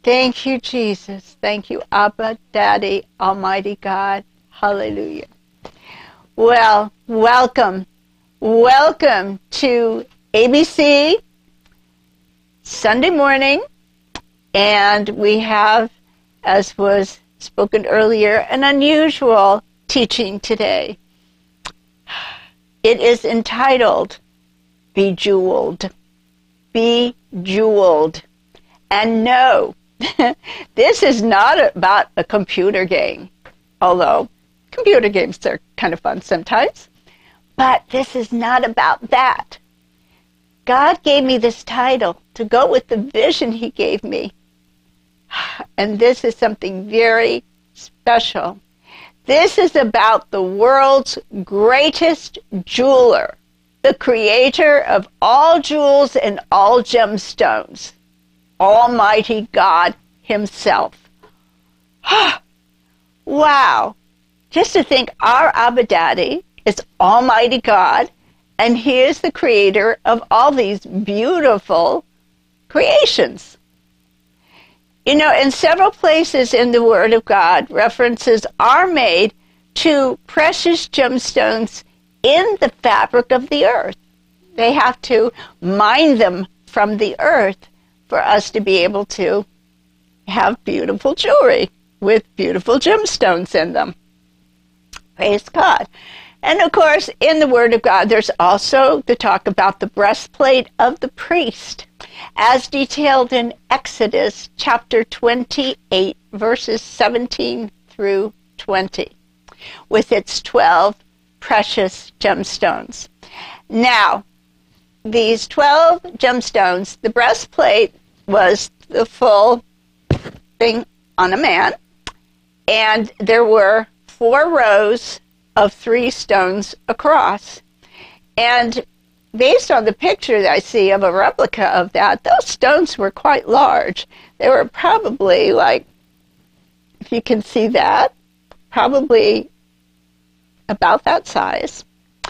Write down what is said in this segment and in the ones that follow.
Thank you, Jesus. Thank you, Abba, Daddy, Almighty God. Hallelujah. Well, welcome. Welcome to ABC Sunday morning. And we have, as was spoken earlier, an unusual teaching today. It is entitled, Bejeweled. Bejeweled. And no, this is not about a computer game, although computer games are kind of fun sometimes. But this is not about that. God gave me this title to go with the vision He gave me. And this is something very special. This is about the world's greatest jeweler, the creator of all jewels and all gemstones, Almighty God Himself. Wow. Just to think our Abba Daddy is Almighty God, and He is the creator of all these beautiful creations. You know, in several places in the Word of God, references are made to precious gemstones in the fabric of the earth. They have to mine them from the earth for us to be able to have beautiful jewelry with beautiful gemstones in them. Praise God. And of course, in the Word of God, there's also the talk about the breastplate of the priest, as detailed in Exodus chapter 28, verses 17 through 20, with its 12 precious gemstones. Now, these 12 gemstones, the breastplate was the full thing on a man, and there were 4 rows of 3 stones across. And based on the picture that I see of a replica of that, those stones were quite large. They were probably like, if you can see that, probably about that size.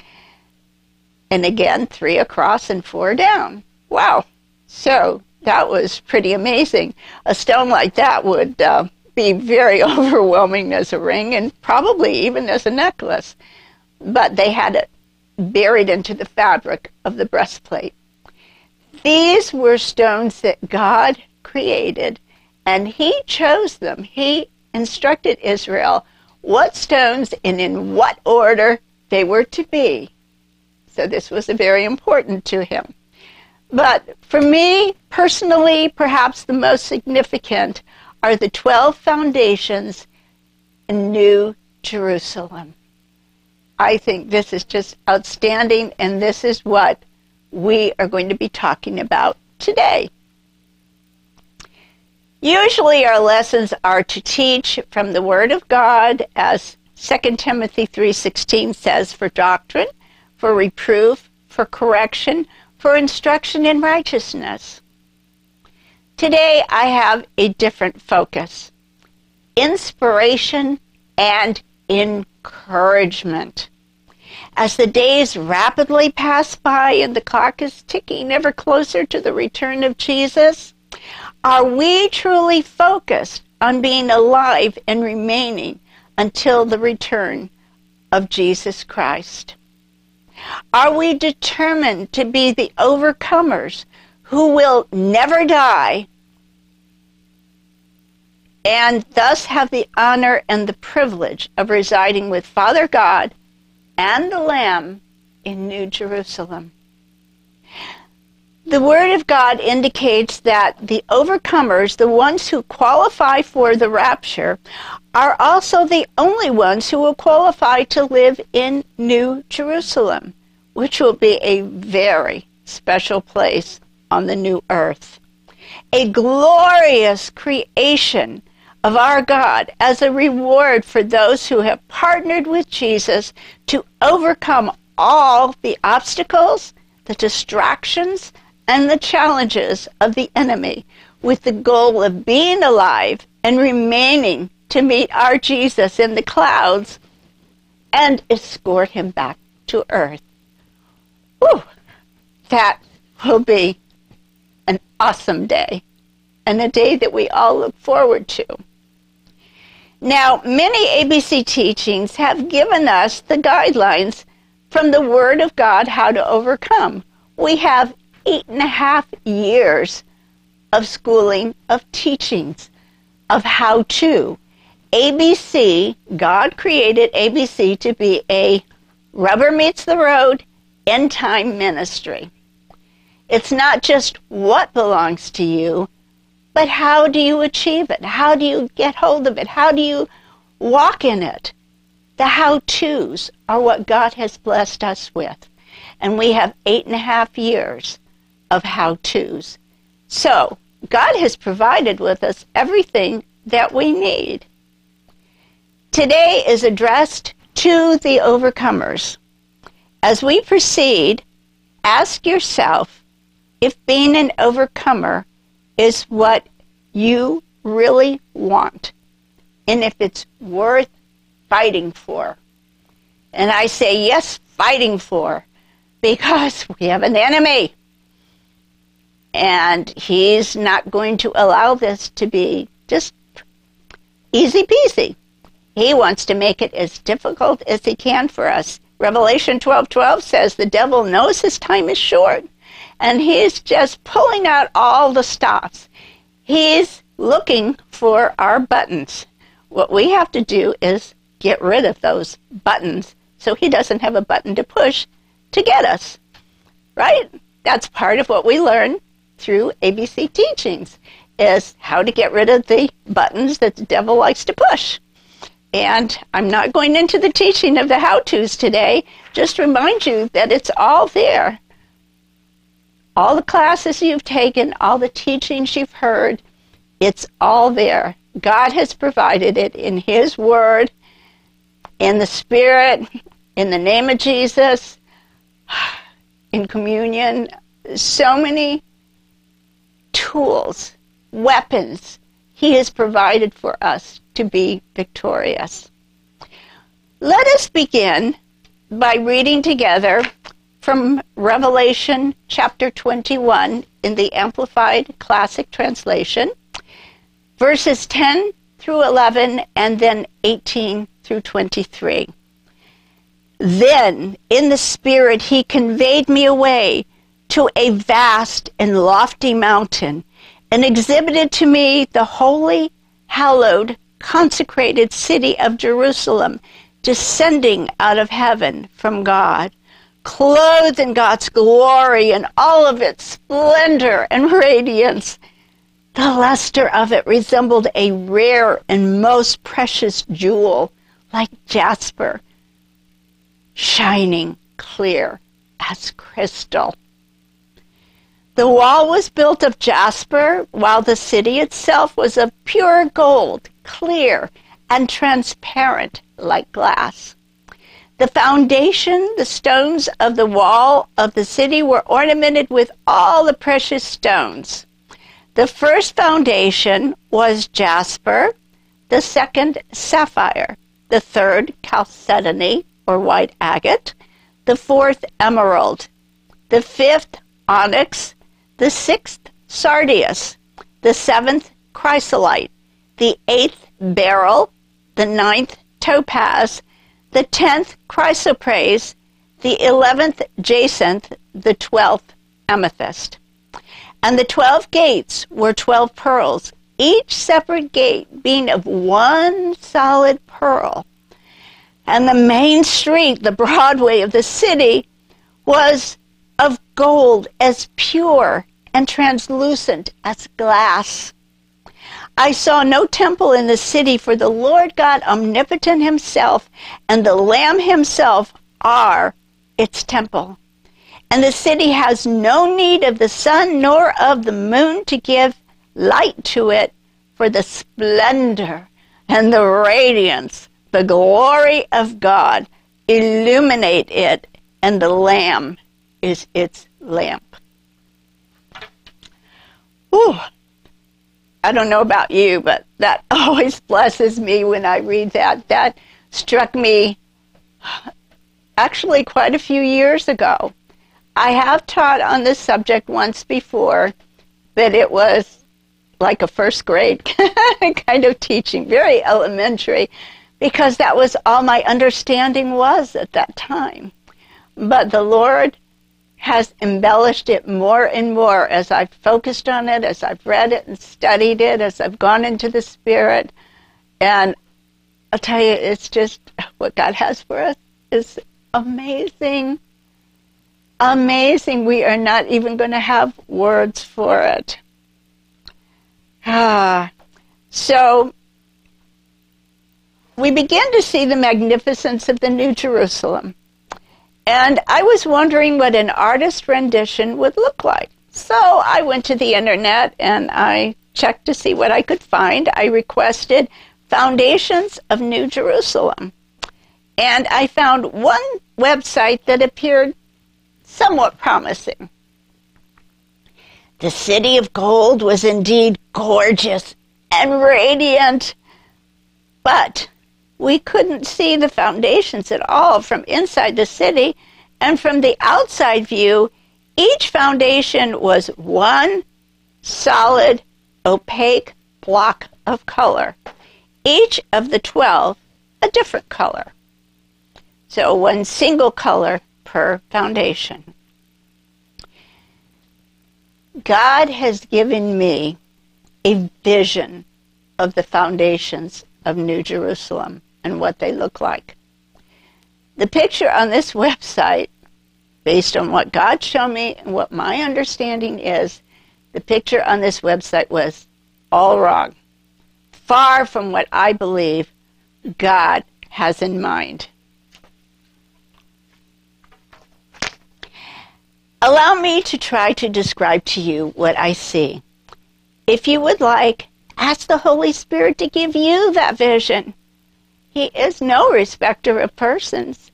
And again, 3 across and 4 down. Wow. So that was pretty amazing. A stone like that would be very overwhelming as a ring and probably even as a necklace. But they had it buried into the fabric of the breastplate. These were stones that God created, and He chose them. He instructed Israel what stones and in what order they were to be. So this was very important to Him. But for me, personally, perhaps the most significant are the 12 foundations in New Jerusalem. I think this is just outstanding, and this is what we are going to be talking about today. Usually our lessons are to teach from the Word of God, as 2 Timothy 3:16 says, for doctrine, for reproof, for correction, for instruction in righteousness. Today I have a different focus: inspiration and encouragement. As the days rapidly pass by and the clock is ticking ever closer to the return of Jesus, are we truly focused on being alive and remaining until the return of Jesus Christ? Are we determined to be the overcomers who will never die and thus have the honor and the privilege of residing with Father God and the Lamb in New Jerusalem? The Word of God indicates that the overcomers, the ones who qualify for the rapture, are also the only ones who will qualify to live in New Jerusalem, which will be a very special place on the new earth. A glorious creation of our God as a reward for those who have partnered with Jesus to overcome all the obstacles, the distractions, and the challenges of the enemy, with the goal of being alive and remaining to meet our Jesus in the clouds and escort Him back to earth. Whew, that will be an awesome day. and a day that we all look forward to. Now, many ABC teachings have given us the guidelines from the Word of God how to overcome. We have 8.5 years of schooling, of teachings, of how to. ABC, God created ABC to be a rubber meets the road, end time ministry. It's not just what belongs to you, but how do you achieve it? How do you get hold of it? How do you walk in it? The how-tos are what God has blessed us with. And we have 8.5 years of how-tos. So, God has provided with us everything that we need. Today is addressed to the overcomers. As we proceed, ask yourself if being an overcomer is what you really want, and if it's worth fighting for. And I say yes, fighting for, because we have an enemy. And he's not going to allow this to be just easy peasy. He wants to make it as difficult as he can for us. Revelation 12:12 says the devil knows his time is short, and he's just pulling out all the stops. He's looking for our buttons. What we have to do is get rid of those buttons so he doesn't have a button to push to get us, right? That's part of what we learn through ABC teachings, is how to get rid of the buttons that the devil likes to push. And I'm not going into the teaching of the how-tos today. Just remind you that it's all there. All the classes you've taken, all the teachings you've heard, it's all there. God has provided it in His Word, in the Spirit, in the name of Jesus, in communion. So many tools, weapons He has provided for us to be victorious. Let us begin by reading together from Revelation chapter 21 in the Amplified Classic Translation, verses 10 through 11, and then 18 through 23. Then, in the Spirit, He conveyed me away to a vast and lofty mountain, and exhibited to me the holy, hallowed, consecrated city of Jerusalem, descending out of heaven from God, clothed in God's glory and all of its splendor and radiance. The luster of it resembled a rare and most precious jewel, like jasper, shining clear as crystal. The wall was built of jasper, while the city itself was of pure gold, clear and transparent like glass. The foundation, the stones of the wall of the city were ornamented with all the precious stones. The first foundation was jasper, the second sapphire, the third chalcedony or white agate, the fourth emerald, the fifth onyx, the sixth sardius, the seventh chrysolite, the eighth beryl, the ninth topaz, the 10th chrysoprase, the 11th jacinth, the 12th amethyst. And the 12 gates were 12 pearls, each separate gate being of one solid pearl. And the main street, the Broadway of the city, was of gold as pure and translucent as glass. I saw no temple in the city, for the Lord God omnipotent Himself and the Lamb Himself are its temple. And the city has no need of the sun nor of the moon to give light to it, for the splendor and the radiance, the glory of God illuminate it, and the Lamb is its lamp. Ooh. I don't know about you, but that always blesses me when I read that. That struck me actually quite a few years ago. I have taught on this subject once before, but it was like a first grade kind of teaching, very elementary, because that was all my understanding was at that time. But the Lord has embellished it more and more as I've focused on it, as I've read it and studied it, as I've gone into the Spirit. And I'll tell you, it's just what God has for us is amazing. Amazing. We are not even going to have words for it. So we begin to see the magnificence of the New Jerusalem. And I was wondering what an artist rendition would look like. So I went to the internet and I checked to see what I could find. I requested Foundations of New Jerusalem. And I found one website that appeared somewhat promising. The city of gold was indeed gorgeous and radiant, but we couldn't see the foundations at all from inside the city, and from the outside view, each foundation was one solid, opaque block of color. Each of the 12 a different color. So one single color per foundation. God has given me a vision of the foundations of New Jerusalem and what they look like. The picture on this website, based on what God showed me and what my understanding is, the picture on this website was all wrong. Far from what I believe God has in mind. Allow me to try to describe to you what I see. If you would like, ask the Holy Spirit to give you that vision. He is no respecter of persons.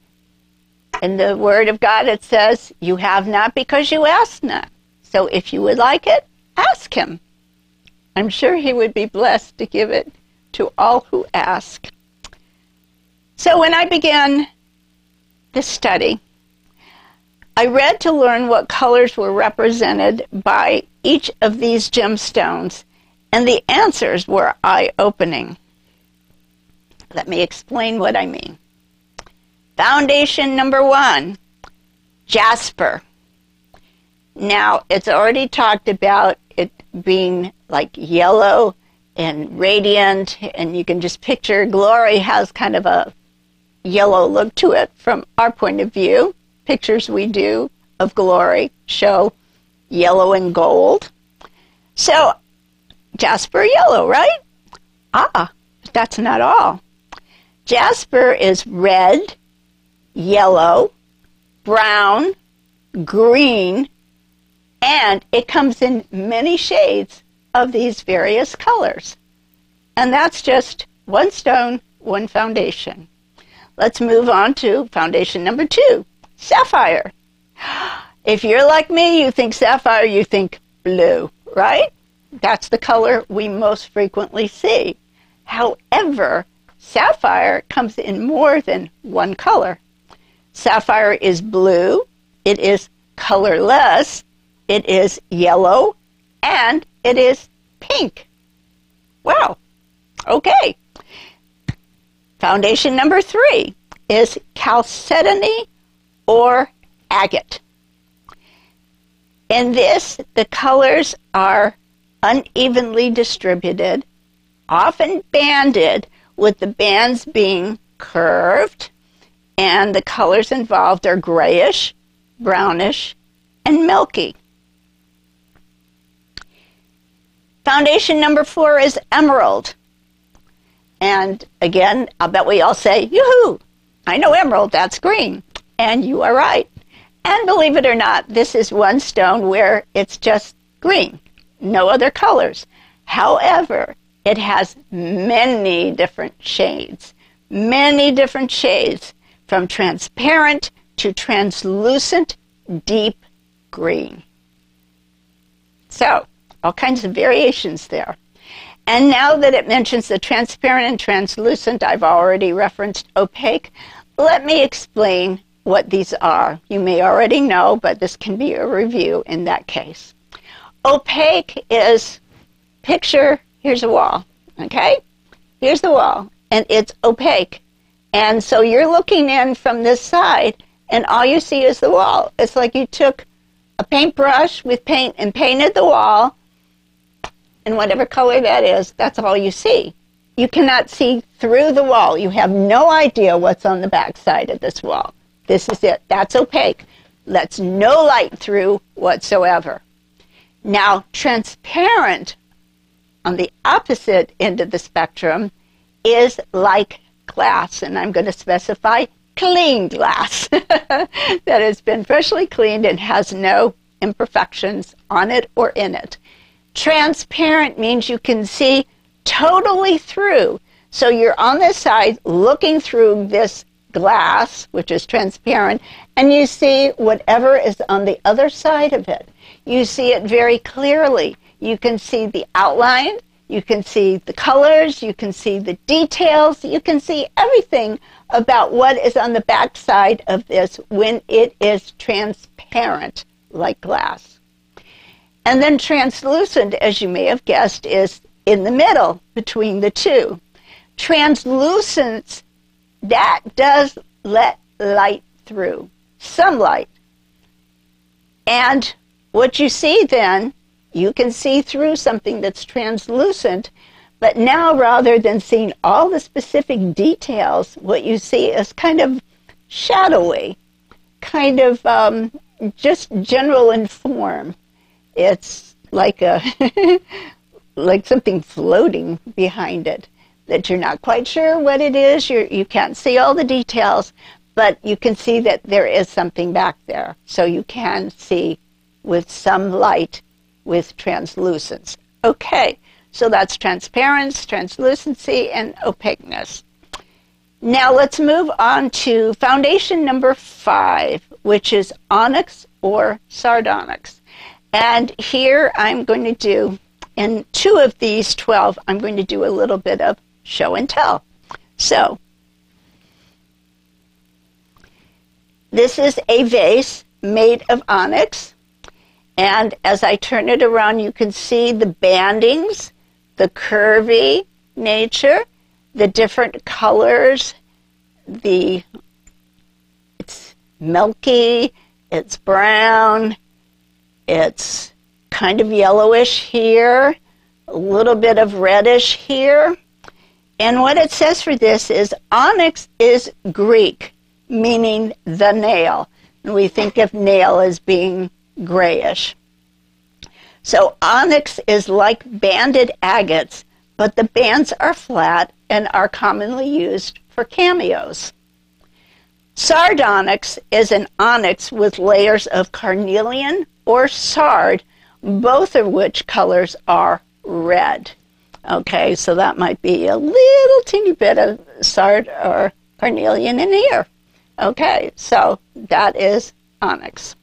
In the Word of God it says, you have not because you ask not. So if you would like it, ask Him. I'm sure He would be blessed to give it to all who ask. So when I began this study, I read to learn what colors were represented by each of these gemstones, and the answers were eye-opening. Let me explain what I mean. Foundation number 1, jasper. Now, it's already talked about it being like yellow and radiant, and you can just picture glory has kind of a yellow look to it from our point of view. Pictures we do of glory show yellow and gold. So, jasper yellow, right? But that's not all. Jasper is red, yellow, brown, green, and it comes in many shades of these various colors. And that's just one stone, one foundation. Let's move on to foundation number 2, sapphire. If you're like me, you think sapphire, you think blue, right? That's the color we most frequently see. However, sapphire comes in more than one color. Sapphire is blue, it is colorless, it is yellow, and it is pink. Wow. Okay. Foundation number 3 is chalcedony or agate. In this, the colors are unevenly distributed, often banded, with the bands being curved, and the colors involved are grayish, brownish, and milky. Foundation number 4 is emerald. And again, I'll bet we all say, yoo-hoo, I know emerald, that's green. And you are right. And believe it or not, this is one stone where it's just green, no other colors. However, it has many different shades, from transparent to translucent deep green. So, all kinds of variations there. And now that it mentions the transparent and translucent, I've already referenced opaque. Let me explain what these are. You may already know, but this can be a review in that case. Opaque is picture, here's a wall, okay? Here's the wall, and it's opaque. And so you're looking in from this side, and all you see is the wall. It's like you took a paintbrush with paint and painted the wall, and whatever color that is, that's all you see. You cannot see through the wall. You have no idea what's on the back side of this wall. This is it. That's opaque. Lets no light through whatsoever. Now, transparent, on the opposite end of the spectrum, is like glass, and I'm going to specify clean glass that has been freshly cleaned and has no imperfections on it or in it. Transparent means you can see totally through. So you're on this side looking through this glass, which is transparent, and you see whatever is on the other side of it. You see it very clearly. You can see the outline, you can see the colors, you can see the details, you can see everything about what is on the back side of this when it is transparent like glass. And then translucent, as you may have guessed, is in the middle between the two. Translucence, that does let light through, some light. And what you see then, you can see through something that's translucent, but now rather than seeing all the specific details, what you see is kind of shadowy, kind of just general in form. It's like a like something floating behind it that you're not quite sure what it is. You can't see all the details, but you can see that there is something back there. So you can see with some light with translucence. Okay, so that's transparency, translucency, and opaqueness. Now let's move on to foundation number 5, which is onyx or sardonyx. And here I'm going to do, in 2 of these 12, I'm going to do a little bit of show and tell. So, this is a vase made of onyx, and as I turn it around, you can see the bandings, the curvy nature, the different colors, it's milky, it's brown, it's kind of yellowish here, a little bit of reddish here. And what it says for this is onyx is Greek, meaning the nail. And we think of nail as being grayish. So onyx is like banded agates, but the bands are flat and are commonly used for cameos. Sardonyx is an onyx with layers of carnelian or sard, both of which colors are red. Okay, so that might be a little teeny bit of sard or carnelian in here. Okay, so that is onyx.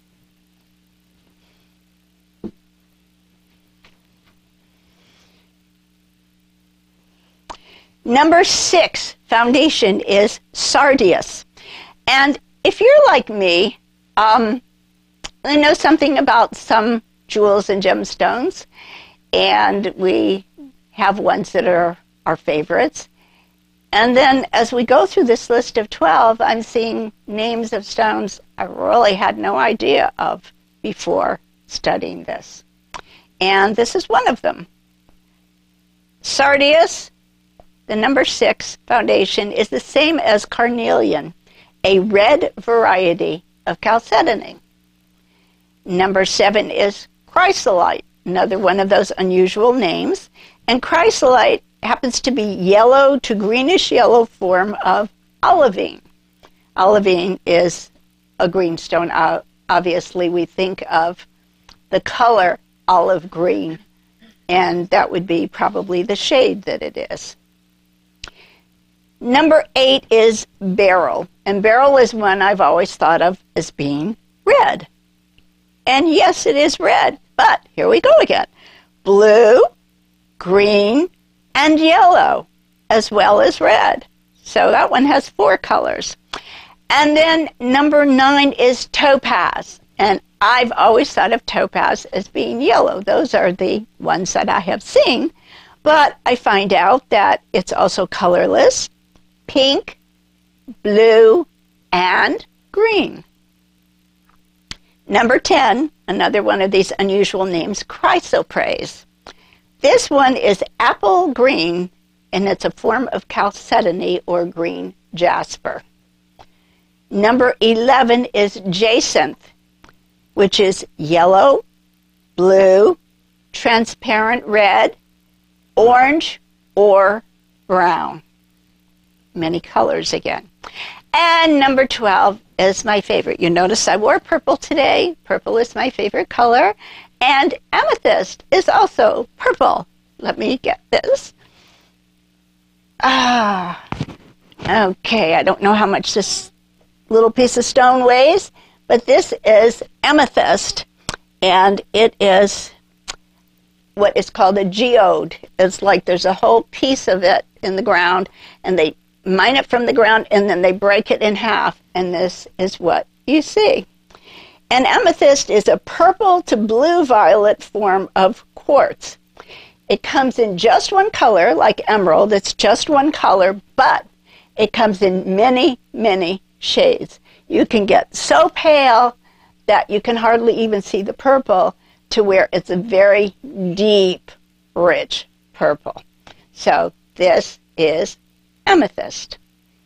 Number 6 foundation is sardius. And if you're like me, I know something about some jewels and gemstones, and we have ones that are our favorites. And then as we go through this list of 12, I'm seeing names of stones I really had no idea of before studying this. And this is one of them. Sardius, the number 6 foundation, is the same as carnelian, a red variety of chalcedony. Number 7 is chrysolite, another one of those unusual names. And chrysolite happens to be yellow to greenish yellow form of olivine. Olivine is a green stone. Obviously, we think of the color olive green, and that would be probably the shade that it is. Number 8 is beryl, and beryl is one I've always thought of as being red. And yes, it is red, but here we go again. Blue, green, and yellow, as well as red. So that one has 4 colors. And then number 9 is topaz. And I've always thought of topaz as being yellow. Those are the ones that I have seen. But I find out that it's also colorless, pink, blue, and green. Number 10, another one of these unusual names, chrysoprase. This one is apple green, and it's a form of chalcedony or green jasper. Number 11 is jacinth, which is yellow, blue, transparent red, orange, or brown. Many colors again. And number 12 is my favorite. You notice I wore purple today. Purple is my favorite color. And amethyst is also purple. Let me get this. Okay, I don't know how much this little piece of stone weighs, but this is amethyst, and it is what is called a geode. It's like there's a whole piece of it in the ground, and they mine it from the ground, and then they break it in half, and this is what you see. And amethyst is a purple to blue-violet form of quartz. It comes in just one color, like emerald. It's just one color, but it comes in many, many shades. You can get so pale that you can hardly even see the purple, to where it's a very deep, rich purple. So this is amethyst.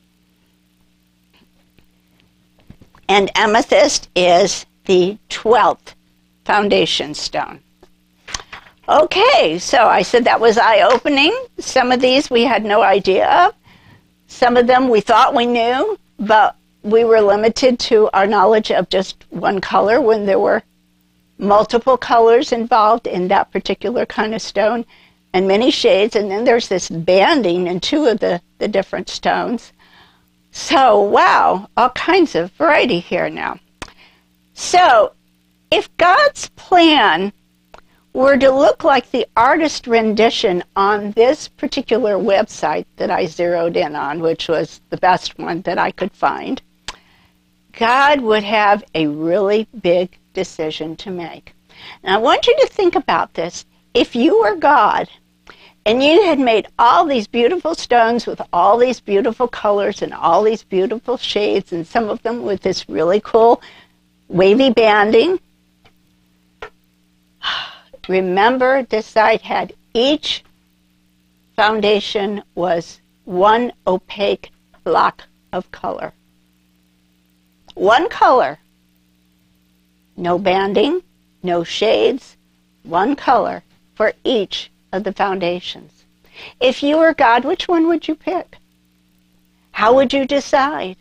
And amethyst is the 12th foundation stone. Okay, so I said that was eye-opening. Some of these we had no idea of. Some of them we thought we knew, but we were limited to our knowledge of just one color when there were multiple colors involved in that particular kind of stone, and many shades. And then there's this banding in two of the different stones. So, wow, all kinds of variety here now. So, if God's plan were to look like the artist rendition on this particular website that I zeroed in on, which was the best one that I could find, God would have a really big decision to make. And I want you to think about this. If you were God and you had made all these beautiful stones with all these beautiful colors and all these beautiful shades, and some of them with this really cool wavy banding, remember, this site had each foundation was one opaque block of color. One color. No banding, no shades, one color for each of the foundations. If you were God, which one would you pick? How would you decide?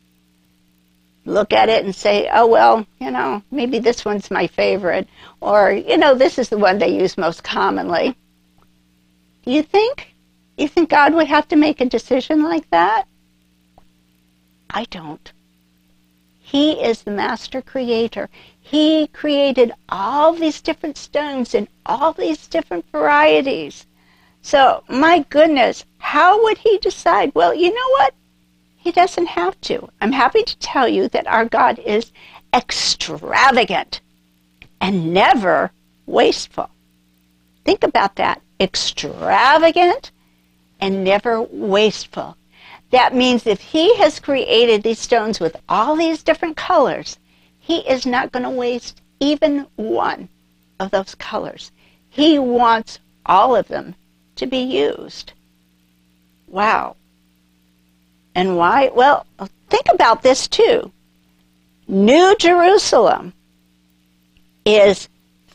Look at it and say, oh, well, maybe this one's my favorite, or, this is the one they use most commonly. Do you think? You think God would have to make a decision like that? I don't. He is the master creator. He created all these different stones in all these different varieties. So, my goodness, how would he decide? Well, you know what? He doesn't have to. I'm happy to tell you that our God is extravagant and never wasteful. Think about that. Extravagant and never wasteful. That means if he has created these stones with all these different colors, he is not going to waste even one of those colors. He wants all of them to be used. Wow. And why? Well, think about this too. New Jerusalem is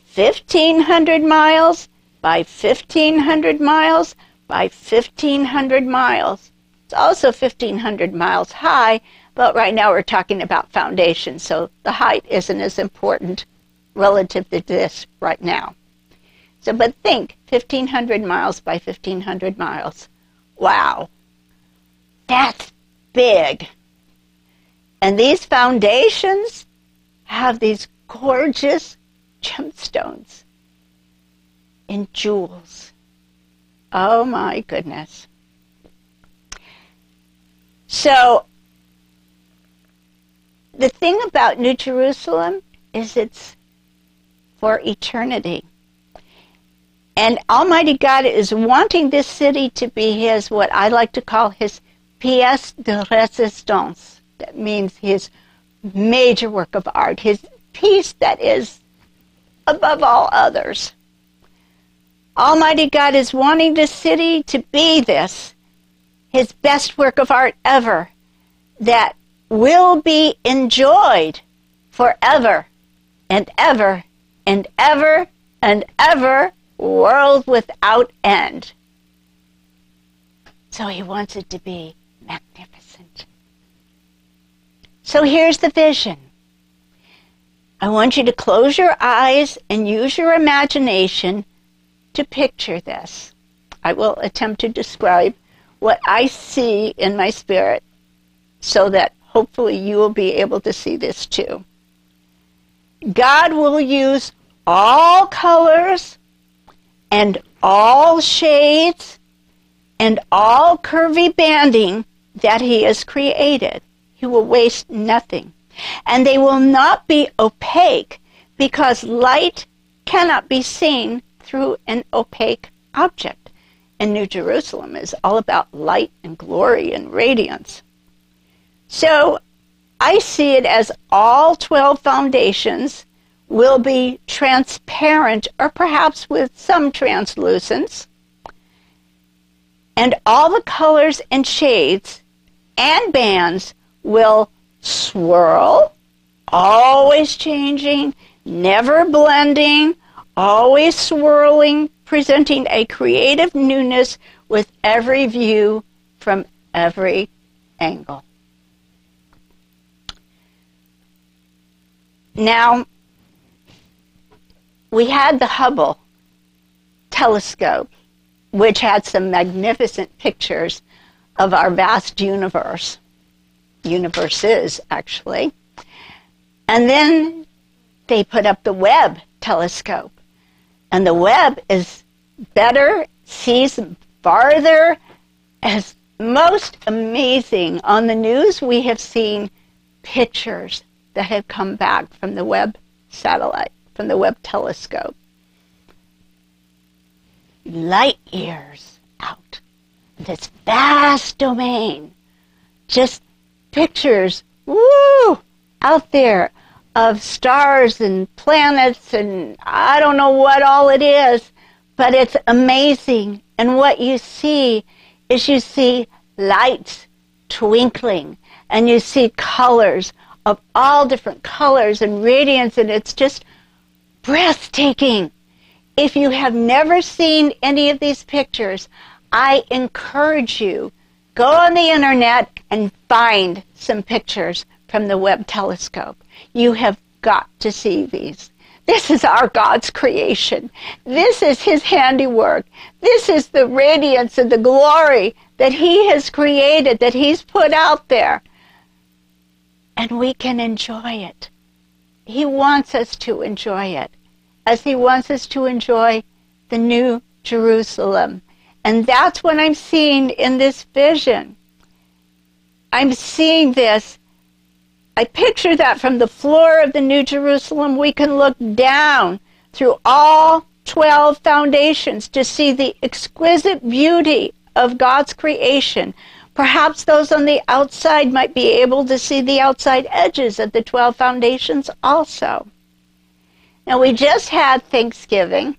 1,500 miles by 1,500 miles by 1,500 miles. It's also 1,500 miles high, but right now we're talking about foundation, so the height isn't as important relative to this right now. So, but think, 1,500 miles by 1,500 miles. Wow. That's big. And these foundations have these gorgeous gemstones and jewels. Oh my goodness. So, the thing about New Jerusalem is it's for eternity. And Almighty God is wanting this city to be his, what I like to call his pièce de résistance. That means his major work of art, his piece that is above all others. Almighty God is wanting this city to be this, his best work of art ever, that will be enjoyed forever and ever and ever and ever, world without end. So he wants it to be magnificent. So here's the vision. I want you to close your eyes and use your imagination to picture this. I will attempt to describe what I see in my spirit so that hopefully you will be able to see this too. God will use all colors and all shades and all curvy banding that he has created. He will waste nothing. And they will not be opaque because light cannot be seen through an opaque object. And New Jerusalem is all about light and glory and radiance. So I see it as all 12 foundations will be transparent or perhaps with some translucence. And all the colors and shades and bands will swirl, always changing, never blending, always swirling, presenting a creative newness with every view from every angle. Now, we had the Hubble telescope, which had some magnificent pictures of our vast universe. Universes, actually. And then they put up the Webb telescope. And the Webb is better, sees farther, is most amazing. On the news, we have seen pictures that have come back from the Webb satellite, from the Webb telescope. Light years out. This vast domain. Just pictures, woo, out there of stars and planets and I don't know what all it is, but it's amazing. And what you see is you see lights twinkling and you see colors of all different colors and radiance, and it's just breathtaking. If you have never seen any of these pictures, I encourage you, go on the internet and find some pictures from the Webb telescope. You have got to see these. This is our God's creation. This is his handiwork. This is the radiance and the glory that he has created, that he's put out there. And we can enjoy it. He wants us to enjoy it, as he wants us to enjoy the New Jerusalem. And that's what I'm seeing in this vision. I'm seeing this. I picture that from the floor of the New Jerusalem, we can look down through all 12 foundations to see the exquisite beauty of God's creation. Perhaps those on the outside might be able to see the outside edges of the 12 foundations also. Now, we just had Thanksgiving,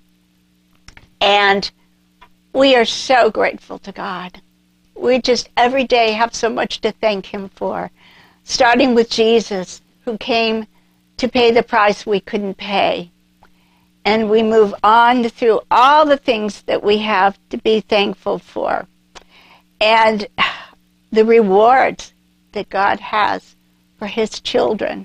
and we are so grateful to God. We just every day have so much to thank him for, starting with Jesus, who came to pay the price we couldn't pay. And we move on through all the things that we have to be thankful for. And the rewards that God has for his children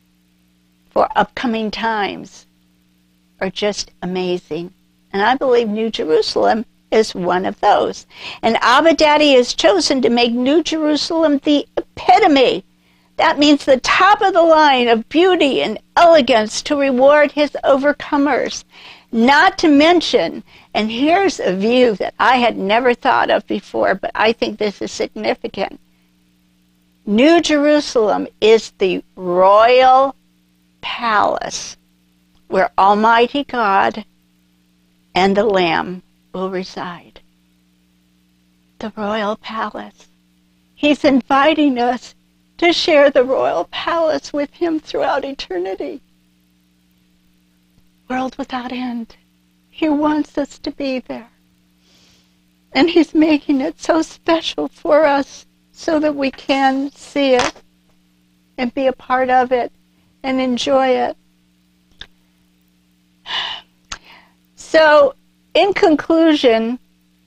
for upcoming times are just amazing. And I believe New Jerusalem is one of those. And Abba Daddy has chosen to make New Jerusalem the epitome. That means the top of the line of beauty and elegance to reward his overcomers. Not to mention, and here's a view that I had never thought of before, but I think this is significant. New Jerusalem is the royal palace where Almighty God and the Lamb will reside. The royal palace. He's inviting us to share the royal palace with him throughout eternity. World without end. He wants us to be there. And he's making it so special for us so that we can see it and be a part of it and enjoy it. So, in conclusion,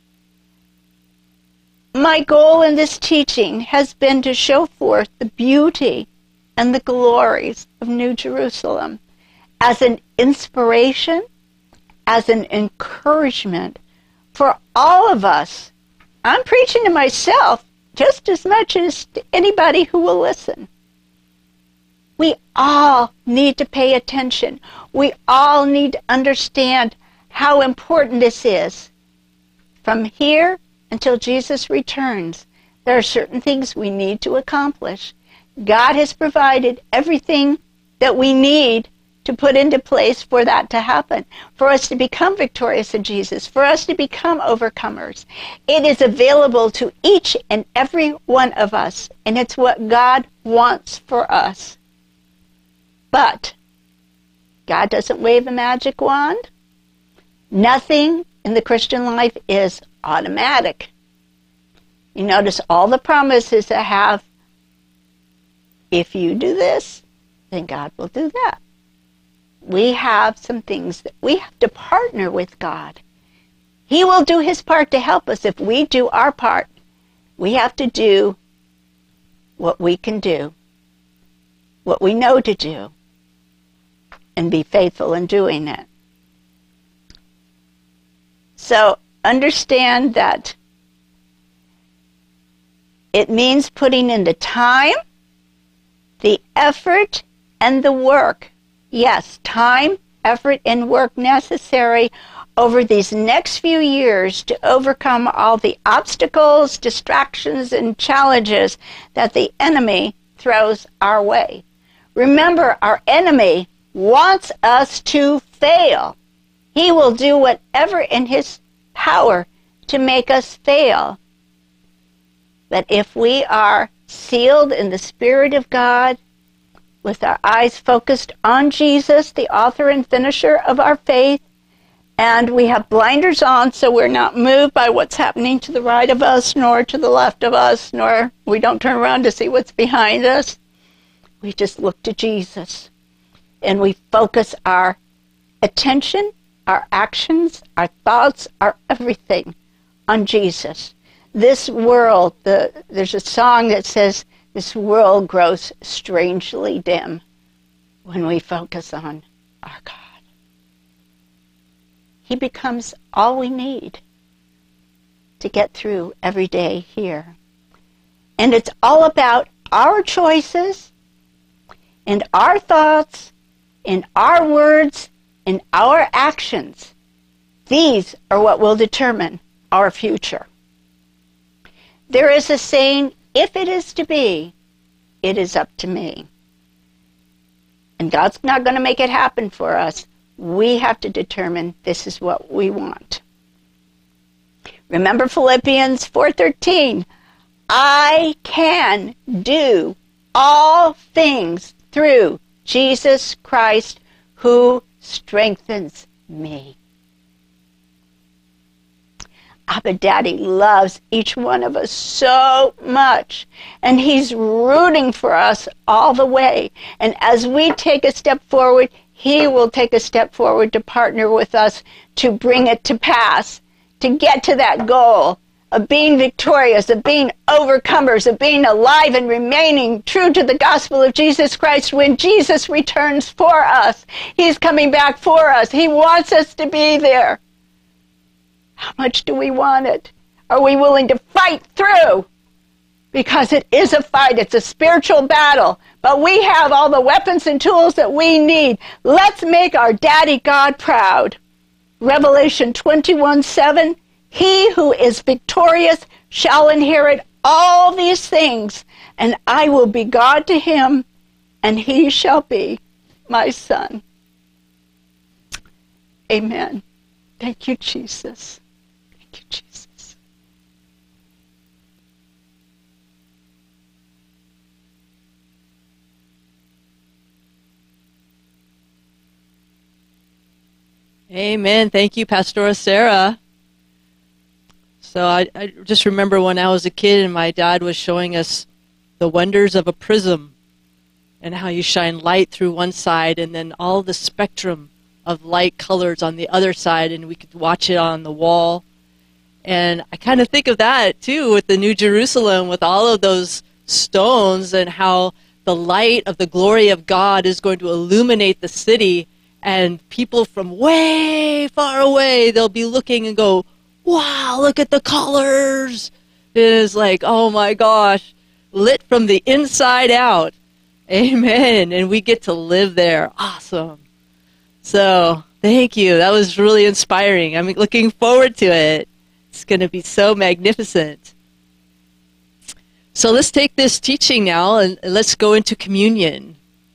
my goal in this teaching has been to show forth the beauty and the glories of New Jerusalem as an inspiration, as an encouragement for all of us. I'm preaching to myself just as much as to anybody who will listen. We all need to pay attention. We all need to understand how important this is. From here until Jesus returns, there are certain things we need to accomplish. God has provided everything that we need to put into place for that to happen, for us to become victorious in Jesus, for us to become overcomers. It is available to each and every one of us, and it's what God wants for us. But God doesn't wave a magic wand. Nothing in the Christian life is automatic. You notice all the promises that have, if you do this, then God will do that. We have some things that we have to partner with God. He will do his part to help us if we do our part. We have to do what we can do, what we know to do, and be faithful in doing it. So understand that it means putting in the time, the effort, and the work. Yes, time, effort, and work necessary over these next few years to overcome all the obstacles, distractions, and challenges that the enemy throws our way. Remember, our enemy wants us to fail. He will do whatever in his power to make us fail. But if we are sealed in the Spirit of God, with our eyes focused on Jesus, the author and finisher of our faith, and we have blinders on so we're not moved by what's happening to the right of us, nor to the left of us, nor we don't turn around to see what's behind us. We just look to Jesus, and we focus our attention, our actions, our thoughts, our everything on Jesus. This world, there's a song that says, this world grows strangely dim when we focus on our God. He becomes all we need to get through every day here. And it's all about our choices and our thoughts and our words and our actions. These are what will determine our future. There is a saying, if it is to be, it is up to me. And God's not going to make it happen for us. We have to determine this is what we want. Remember Philippians 4:13. I can do all things through Jesus Christ who strengthens me. Abba Daddy loves each one of us so much, and he's rooting for us all the way. And as we take a step forward, he will take a step forward to partner with us to bring it to pass, to get to that goal of being victorious, of being overcomers, of being alive and remaining true to the gospel of Jesus Christ when Jesus returns for us. He's coming back for us. He wants us to be there. How much do we want it? Are we willing to fight through? Because it is a fight. It's a spiritual battle. But we have all the weapons and tools that we need. Let's make our Daddy God proud. Revelation 21:7. He who is victorious shall inherit all these things, and I will be God to him, and he shall be my Son. Amen. Thank you, Jesus. Thank you, Jesus. Amen. Thank you, Pastora Sarah. So I just remember when I was a kid and my dad was showing us the wonders of a prism and how you shine light through one side and then all the spectrum of light colors on the other side, and we could watch it on the wall. And I kind of think of that too with the New Jerusalem, with all of those stones, and how the light of the glory of God is going to illuminate the city, and people from way far away, they'll be looking and go, wow, look at the colors. It is like, oh my gosh, lit from the inside out. Amen. And we get to live there. Awesome. So thank you. That was really inspiring. I'm looking forward to it. It's going to be so magnificent. So let's take this teaching now and let's go into communion.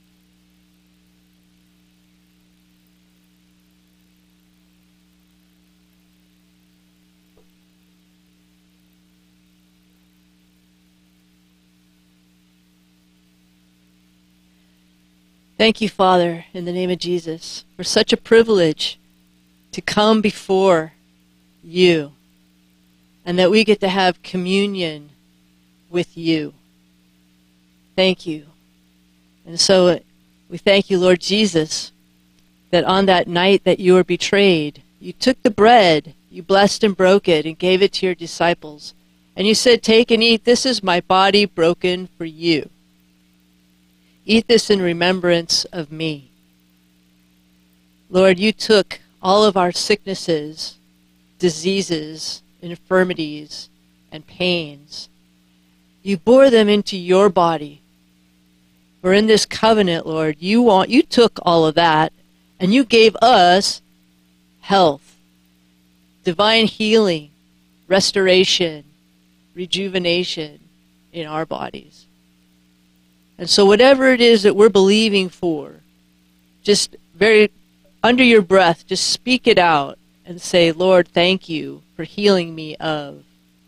Thank you, Father, in the name of Jesus, for such a privilege to come before you and that we get to have communion with you. Thank you. And so we thank you, Lord Jesus, that on that night that you were betrayed, you took the bread, you blessed and broke it and gave it to your disciples. And you said, take and eat, this is my body broken for you. Eat this in remembrance of me. Lord, you took all of our sicknesses, diseases, infirmities, and pains. You bore them into your body. For in this covenant, Lord, you took all of that, and you gave us health, divine healing, restoration, rejuvenation in our bodies. And so whatever it is that we're believing for, just very under your breath, just speak it out and say, Lord, thank you for healing me of.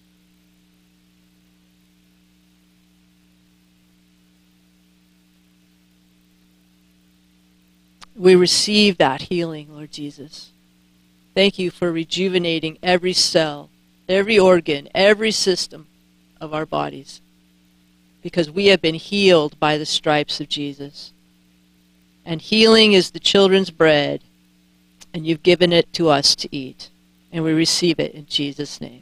We receive that healing, Lord Jesus. Thank you for rejuvenating every cell, every organ, every system of our bodies, because we have been healed by the stripes of Jesus. And healing is the children's bread, and you've given it to us to eat. And we receive it in Jesus' name.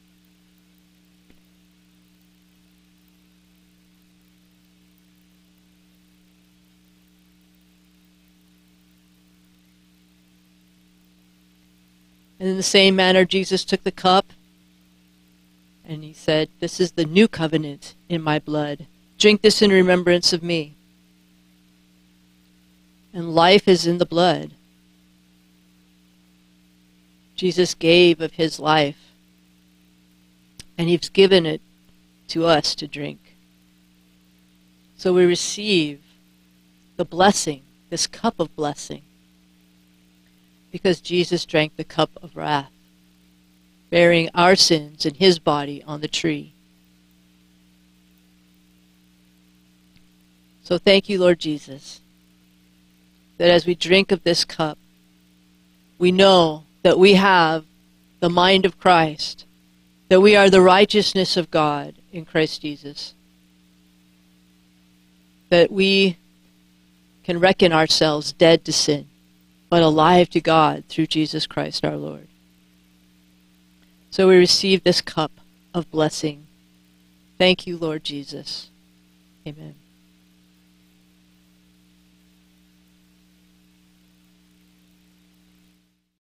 And in the same manner, Jesus took the cup, and he said, this is the new covenant in my blood. Drink this in remembrance of me. And life is in the blood. Jesus gave of his life, and he's given it to us to drink. So we receive the blessing, this cup of blessing, because Jesus drank the cup of wrath, bearing our sins in his body on the tree. So thank you, Lord Jesus, that as we drink of this cup, we know that we have the mind of Christ, that we are the righteousness of God in Christ Jesus, that we can reckon ourselves dead to sin, but alive to God through Jesus Christ our Lord. So we receive this cup of blessing. Thank you, Lord Jesus. Amen.